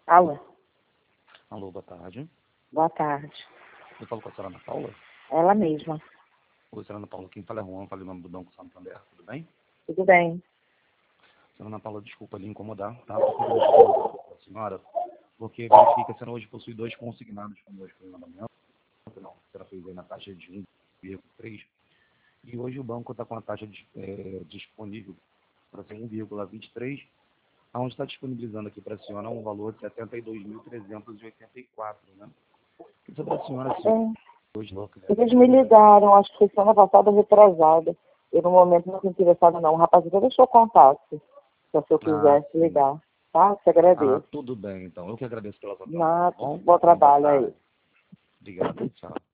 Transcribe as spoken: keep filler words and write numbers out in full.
Alô, Alô, boa tarde. boa tarde. Eu falo com a senhora Ana Paula. Ela mesma. Oi, senhora Ana Paula, quem fala é Juan, fala em nome do Banco Santander, tudo bem? Tudo bem? Senhora Ana Paula, desculpa lhe incomodar, tá? Porque eu vou a senhora, porque verifiquei que a senhora hoje possui dois consignados conosco no mandamento. Não, a senhora fez aí na taxa de um vírgula três. E hoje o banco está com a taxa de, é, disponível para ser um vírgula vinte e três, onde está disponibilizando aqui para a senhora um valor de setenta e dois mil trezentos e oitenta e quatro, né? E sobre a senhora, se É, hoje louca, né? eles me ligaram, acho que foi semana passada, retrasada. Eu, no momento, não estou interessada, não. O rapaz até deixou o contato, se eu Ah, quisesse sim. ligar. Tá? Te Ah, agradeço. tudo bem, então. Eu que agradeço pela sua atenção, tá Nada. bom? Bom Uma boa trabalho aí. tarde. Obrigado. Tchau.